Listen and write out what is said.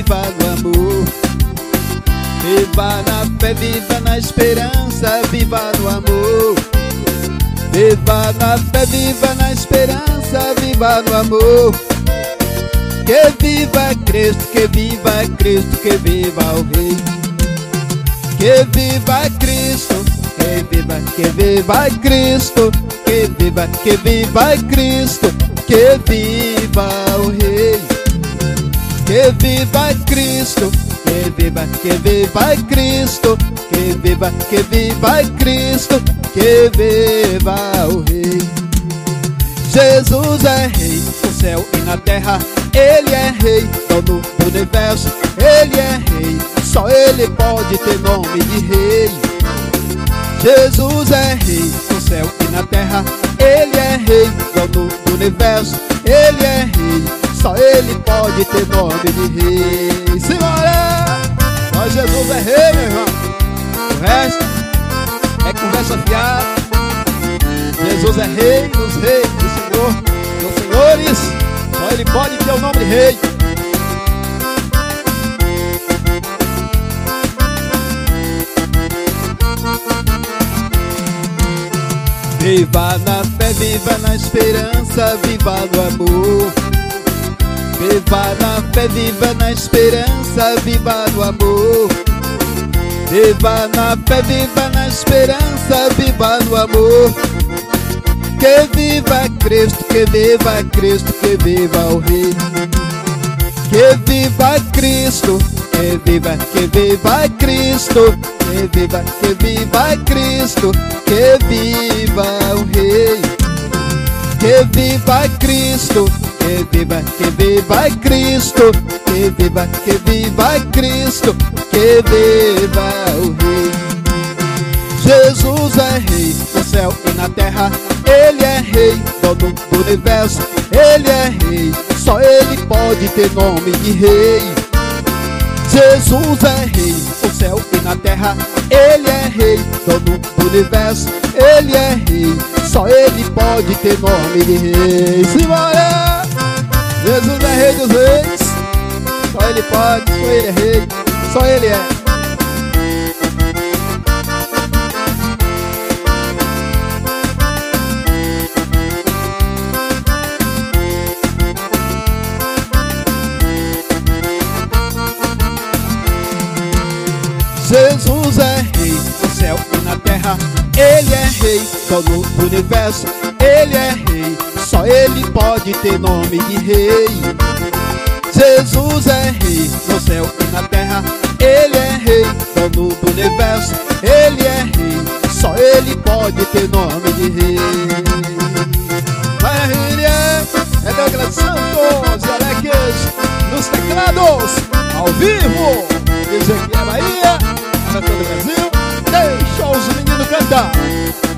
viva no amor. Viva na fé, viva na esperança, viva no amor. Viva na fé, viva na esperança, viva no amor. Que viva Cristo, que viva Cristo, que viva o Rei. Que viva Cristo, que viva Cristo, que viva Cristo, que viva o Rei. Que viva Cristo, que viva Cristo, que viva Cristo, que viva o Rei. Jesus é Rei no céu e na terra, Ele é Rei, dono do universo, Ele é Rei, só Ele pode ter nome de Rei. Jesus é Rei no céu e na terra, Ele é Rei, dono do universo, Ele é Rei, só Ele pode ter nome de Rei. Simbora! Mas Jesus é Rei, meu irmão. O resto é conversa fiada. Jesus é Rei dos reis, do Senhor dos senhores, só Ele pode ter o nome de Rei. Viva na fé, viva na esperança, viva no amor. Viva na fé, viva na esperança, viva no amor. Viva na fé, viva na esperança, viva no amor. Que viva Cristo, que viva Cristo, que viva o Rei. Que viva Cristo, que viva Cristo, que viva Cristo, que viva o Rei. Que viva Cristo, que viva Cristo, que viva Cristo, que viva o Rei. Jesus é Rei no céu e na terra, Ele é Rei, dono do universo, Ele é Rei, só Ele pode ter nome de Rei. Jesus é Rei no céu e na terra, Ele é Rei, dono do universo, Ele é Rei, só Ele pode ter nome de Rei. Simbora! Jesus é Rei dos reis, só Ele pode, só Ele é Rei, só Ele é. Jesus é Rei no céu e na terra, Ele é Rei, dono do universo, Ele é Rei, só Ele pode ter nome de Rei. Jesus é Rei no céu e na terra, Ele é Rei, dono do universo, Ele é Rei, só Ele pode ter nome de Rei. Maravilha! É Douglas Santos e Alex nos teclados, ao vivo, isso aqui é Bahia, para todo o Brasil. Deixa os meninos cantar.